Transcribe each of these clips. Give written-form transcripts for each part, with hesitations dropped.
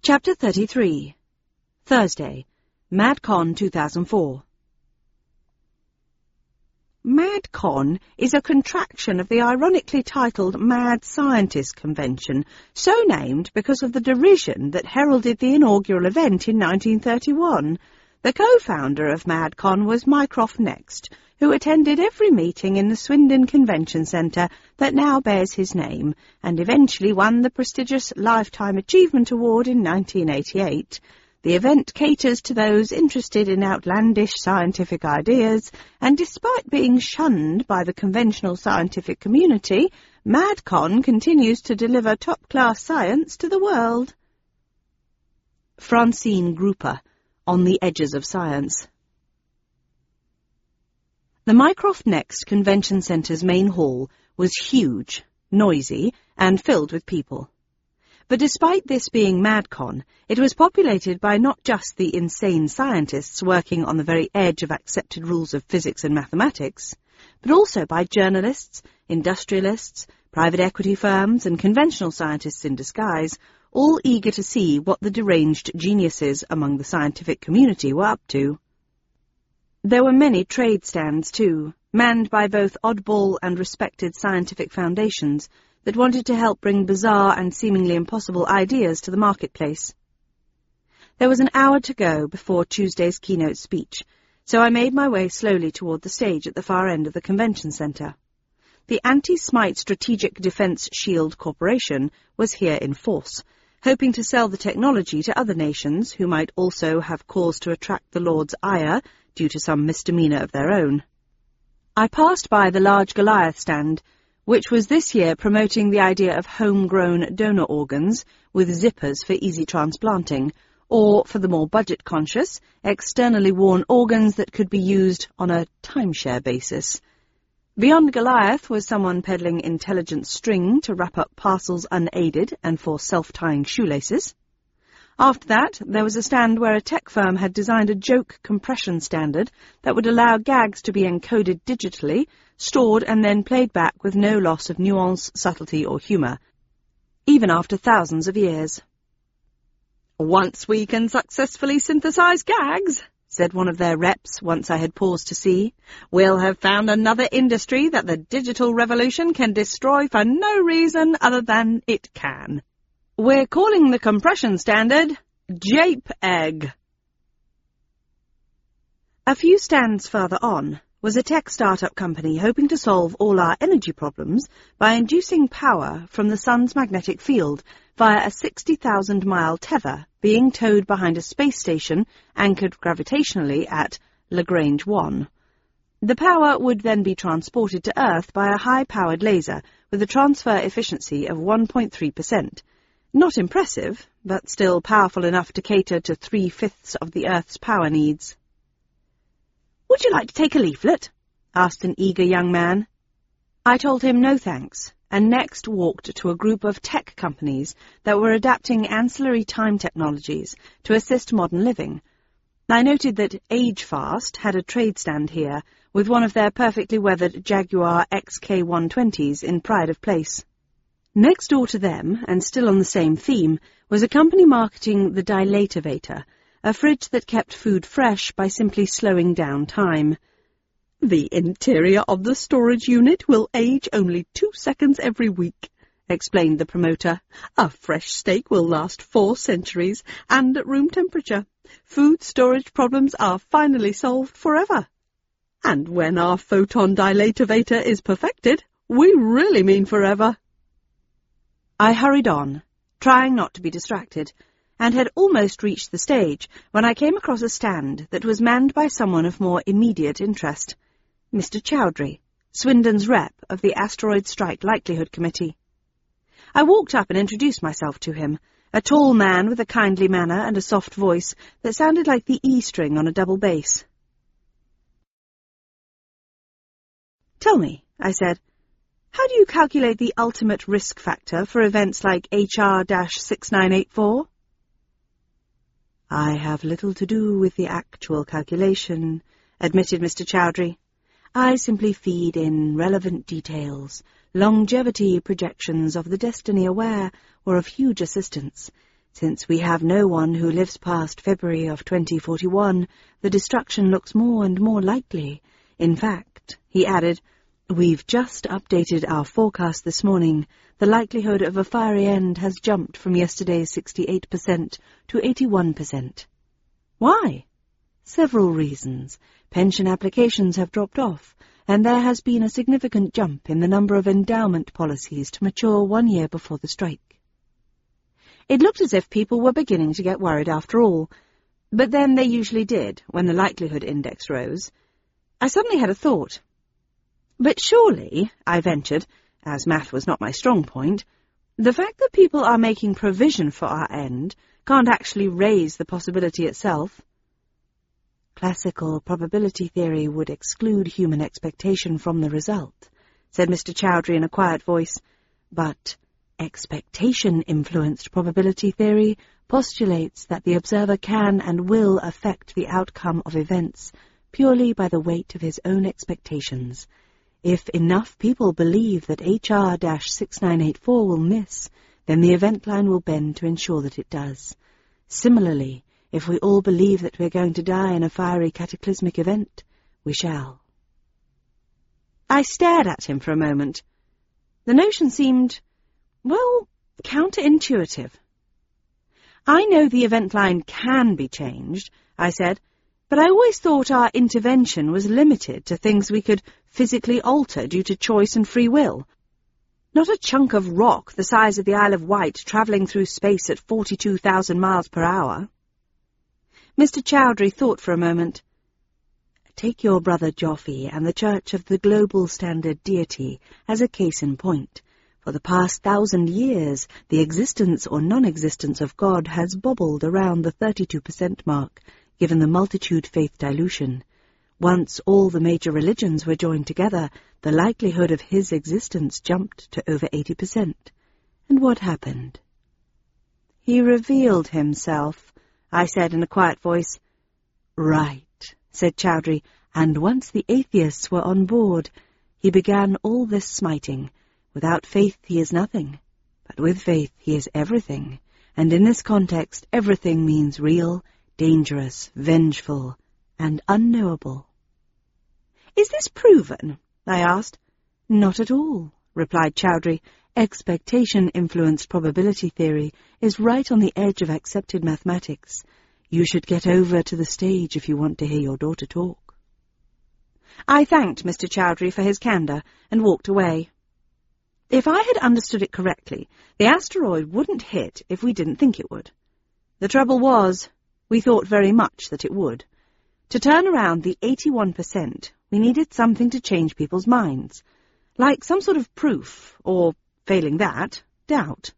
Chapter 33. Thursday, MadCon 2004. MadCon is a contraction of the ironically titled Mad Scientist Convention, so named because of the derision that heralded the inaugural event in 1931. The co-founder of MadCon was Mycroft Next, who attended every meeting in the Swindon Convention Centre that now bears his name, and eventually won the prestigious Lifetime Achievement Award in 1988. The event caters to those interested in outlandish scientific ideas, and despite being shunned by the conventional scientific community, MadCon continues to deliver top-class science to the world. Francine Grouper, On the Edges of Science. The Mycroft Next Convention Centre's main hall was huge, noisy, and filled with people. But despite this being MadCon, it was populated by not just the insane scientists working on the very edge of accepted rules of physics and mathematics, but also by journalists, industrialists, private equity firms, and conventional scientists in disguise, all eager to see what the deranged geniuses among the scientific community were up to. There were many trade stands, too, manned by both oddball and respected scientific foundations that wanted to help bring bizarre and seemingly impossible ideas to the marketplace. There was an hour to go before Tuesday's keynote speech, so I made my way slowly toward the stage at the far end of the convention centre. The Anti-Smite Strategic Defence Shield Corporation was here in force, hoping to sell the technology to other nations who might also have cause to attract the Lord's ire due to some misdemeanour of their own. I passed by the large Goliath stand, which was this year promoting the idea of homegrown donor organs with zippers for easy transplanting, or, for the more budget-conscious, externally worn organs that could be used on a timeshare basis. Beyond Goliath was someone peddling intelligent string to wrap up parcels unaided and for self-tying shoelaces. After that, there was a stand where a tech firm had designed a joke compression standard that would allow gags to be encoded digitally, stored and then played back with no loss of nuance, subtlety or humour, even after thousands of years. "Once we can successfully synthesize gags," said one of their reps once I had paused to see, "we'll have found another industry that the digital revolution can destroy for no reason other than it can. We're calling the compression standard JPEG." A few stands further on was a tech startup company hoping to solve all our energy problems by inducing power from the sun's magnetic field via a 60,000-mile tether being towed behind a space station anchored gravitationally at Lagrange 1. The power would then be transported to Earth by a high-powered laser with a transfer efficiency of 1.3%. Not impressive, but still powerful enough to cater to 3/5 of the Earth's power needs. "Would you like to take a leaflet?" asked an eager young man. I told him no thanks, and next walked to a group of tech companies that were adapting ancillary time technologies to assist modern living. I noted that AgeFast had a trade stand here, with one of their perfectly weathered Jaguar XK120s in pride of place. Next door to them, and still on the same theme, was a company marketing the Dilatovator, a fridge that kept food fresh by simply slowing down time. "The interior of the storage unit will age only 2 seconds every week," explained the promoter. "A fresh steak will last 4 centuries, and at room temperature. Food storage problems are finally solved forever. And when our photon dilatovator is perfected, we really mean forever." I hurried on, trying not to be distracted, and had almost reached the stage when I came across a stand that was manned by someone of more immediate interest, Mr. Chowdhury, Swindon's rep of the Asteroid Strike Likelihood Committee. I walked up and introduced myself to him, a tall man with a kindly manner and a soft voice that sounded like the E string on a double bass. "Tell me," I said, "how do you calculate the ultimate risk factor for events like HR-6984? "I have little to do with the actual calculation," admitted Mr. Chowdhury. "I simply feed in relevant details. Longevity projections of the destiny aware were of huge assistance. Since we have no one who lives past February of 2041, the destruction looks more and more likely. In fact, he added, we've just updated our forecast this morning. The likelihood of a fiery end has jumped from yesterday's 68% to 81%. Why? Several reasons. Pension applications have dropped off, and there has been a significant jump in the number of endowment policies to mature 1 year before the strike. It looked as if people were beginning to get worried after all, but then they usually did when the likelihood index rose. I suddenly had a thought. But surely, I ventured, as math was not my strong point, the fact that people are making provision for our end can't actually raise the possibility itself. Classical probability theory would exclude human expectation from the result, said Mr. Chowdhury in a quiet voice, but expectation-influenced probability theory postulates that the observer can and will affect the outcome of events purely by the weight of his own expectations. If enough people believe that HR-6984 will miss, then the event line will bend to ensure that it does. Similarly, if we all believe that we're going to die in a fiery cataclysmic event, we shall. I stared at him for a moment. The notion seemed, well, counterintuitive. I know the event line can be changed, I said, but I always thought our intervention was limited to things we could physically alter due to choice and free will. Not a chunk of rock the size of the Isle of Wight travelling through space at 42,000 miles per hour. Mr. Chowdhury thought for a moment. Take your brother Joffy and the Church of the Global Standard Deity as a case in point. For the past 1,000 years, the existence or non-existence of God has bobbled around the 32% mark, given the multitude faith dilution. Once all the major religions were joined together, the likelihood of his existence jumped to over 80%. And what happened? He revealed himself, I said in a quiet voice. Right, said Chowdhury, and once the atheists were on board, he began all this smiting. Without faith he is nothing, but with faith he is everything, and in this context everything means real, dangerous, vengeful, and unknowable. Is this proven? I asked. Not at all, replied Chowdhury. Expectation-influenced probability theory is right on the edge of accepted mathematics. You should get over to the stage if you want to hear your daughter talk. I thanked Mr. Chowdhury for his candour and walked away. If I had understood it correctly, the asteroid wouldn't hit if we didn't think it would. The trouble was, we thought very much that it would. To turn around the 81%, we needed something to change people's minds, like some sort of proof, or, failing that, doubt.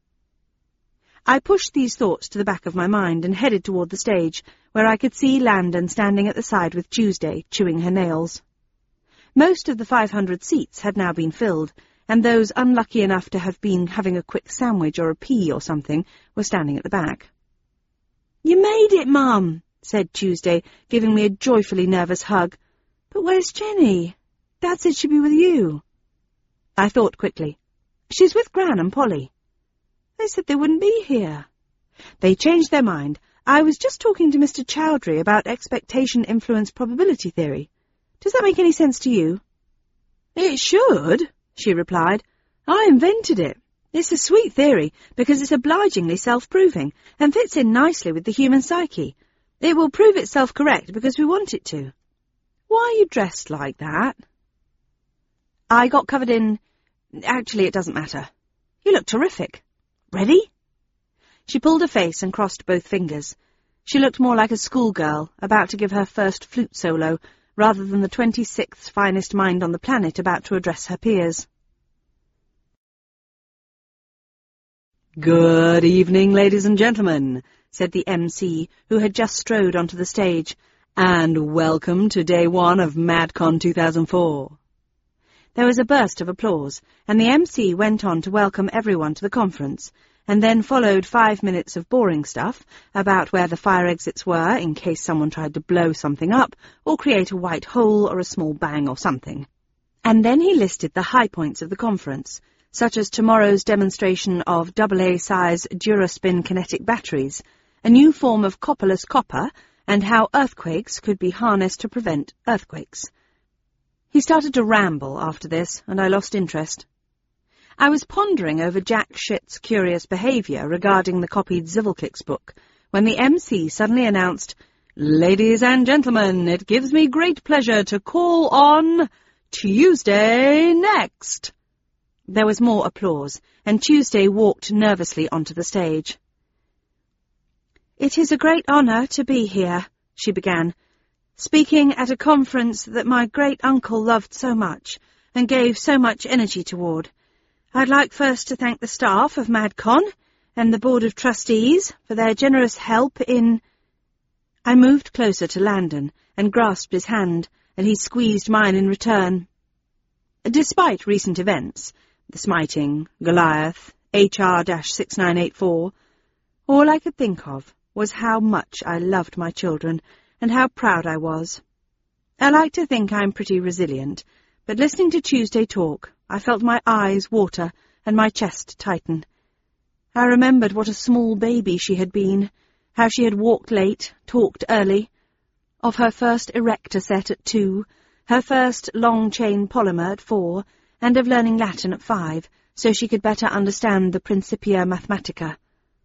I pushed these thoughts to the back of my mind and headed toward the stage, where I could see Landon standing at the side with Tuesday, chewing her nails. Most of the 500 seats had now been filled, and those unlucky enough to have been having a quick sandwich or a pea or something were standing at the back. "You made it, Mum," said Tuesday, giving me a joyfully nervous hug. "But where's Jenny? Dad said she'd be with you." I thought quickly. "She's with Gran and Polly." "They said they wouldn't be here." "They changed their mind. I was just talking to Mr. Chowdhury about expectation-influenced probability theory. Does that make any sense to you?" "It should," she replied. "I invented it. It's a sweet theory because it's obligingly self-proving and fits in nicely with the human psyche. It will prove itself correct because we want it to. Why are you dressed like that?" "I got covered in... Actually, it doesn't matter. You look terrific. Ready?" She pulled her face and crossed both fingers. She looked more like a schoolgirl about to give her first flute solo, rather than the 26th finest mind on the planet about to address her peers. "Good evening, ladies and gentlemen," said the MC, who had just strode onto the stage, "and welcome to Day 1 of MadCon 2004. There was a burst of applause, and the MC went on to welcome everyone to the conference, and then followed 5 minutes of boring stuff about where the fire exits were in case someone tried to blow something up or create a white hole or a small bang or something. And then he listed the high points of the conference, such as tomorrow's demonstration of AA-size Duraspin kinetic batteries, a new form of copperless copper, and how earthquakes could be harnessed to prevent earthquakes. He started to ramble after this, and I lost interest. I was pondering over Jack Schitt's curious behaviour regarding the copied Zivilkix book, when the MC suddenly announced, "Ladies and gentlemen, it gives me great pleasure to call on Tuesday next." There was more applause, and Tuesday walked nervously onto the stage. "It is a great honour to be here," she began, "speaking at a conference that my great-uncle loved so much and gave so much energy toward. I'd like first to thank the staff of MadCon and the Board of Trustees for their generous help in—" I moved closer to Landon and grasped his hand, and he squeezed mine in return. Despite recent events, the smiting, Goliath, HR-6984, all I could think of was how much I loved my children and how proud I was. I like to think I'm pretty resilient, but listening to Tuesday talk, I felt my eyes water and my chest tighten. I remembered what a small baby she had been, how she had walked late, talked early, of her first erector set at 2, her first long-chain polymer at 4, and of learning Latin at 5, so she could better understand the Principia Mathematica.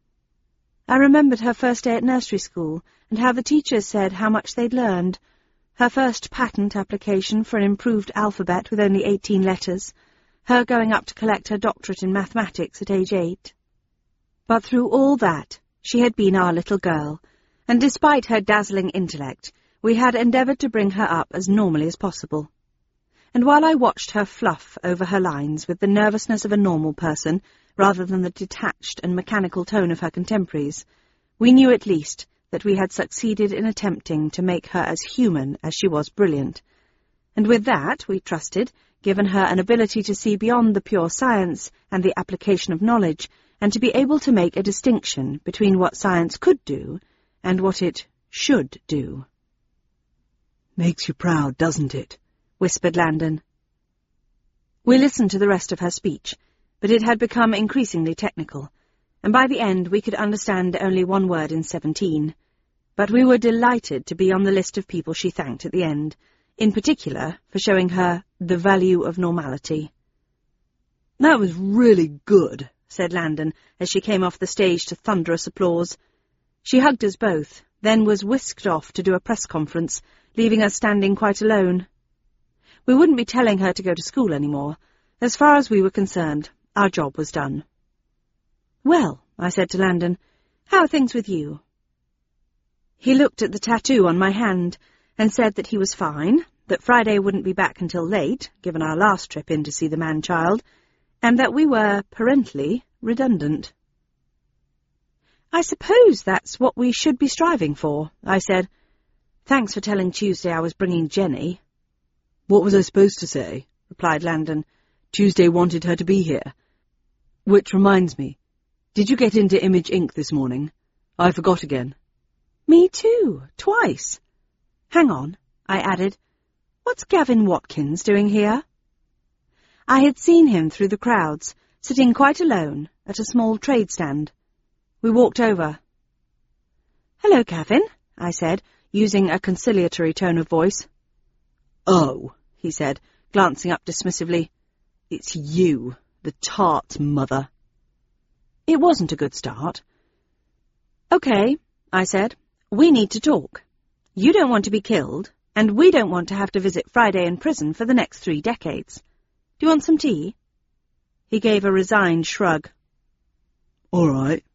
I remembered her first day at nursery school, and how the teachers said how much they'd learned, her first patent application for an improved alphabet with only 18 letters, her going up to collect her doctorate in mathematics at age 8. But through all that, she had been our little girl, and despite her dazzling intellect, we had endeavoured to bring her up as normally as possible. And while I watched her fluff over her lines with the nervousness of a normal person, rather than the detached and mechanical tone of her contemporaries, we knew at least that we had succeeded in attempting to make her as human as she was brilliant. And with that, we trusted, given her an ability to see beyond the pure science and the application of knowledge, and to be able to make a distinction between what science could do and what it should do. "Makes you proud, doesn't it?" whispered Landon. We listened to the rest of her speech, but it had become increasingly technical, and by the end we could understand only one word in 17. But we were delighted to be on the list of people she thanked at the end, in particular for showing her the value of normality. "That was really good," said Landon, as she came off the stage to thunderous applause. She hugged us both, then was whisked off to do a press conference, leaving us standing quite alone. We wouldn't be telling her to go to school any more. As far as we were concerned, our job was done. "Well," I said to Landon, "how are things with you?" He looked at the tattoo on my hand and said that he was fine, that Friday wouldn't be back until late, given our last trip in to see the man-child, and that we were, parentally, redundant. "I suppose that's what we should be striving for," I said. "Thanks for telling Tuesday I was bringing Jenny." "What was I supposed to say?" replied Landon. "Tuesday wanted her to be here. Which reminds me, did you get into Image Ink this morning? I forgot again." "Me too, twice. Hang on," I added. "What's Gavin Watkins doing here?" I had seen him through the crowds, sitting quite alone at a small trade stand. We walked over. "Hello, Gavin," I said, using a conciliatory tone of voice. "Oh," he said, glancing up dismissively. "It's you, the tart's mother." It wasn't a good start. "Okay," I said, "we need to talk. You don't want to be killed, and we don't want to have to visit Friday in prison for the next 3 decades. Do you want some tea?" He gave a resigned shrug. "All right."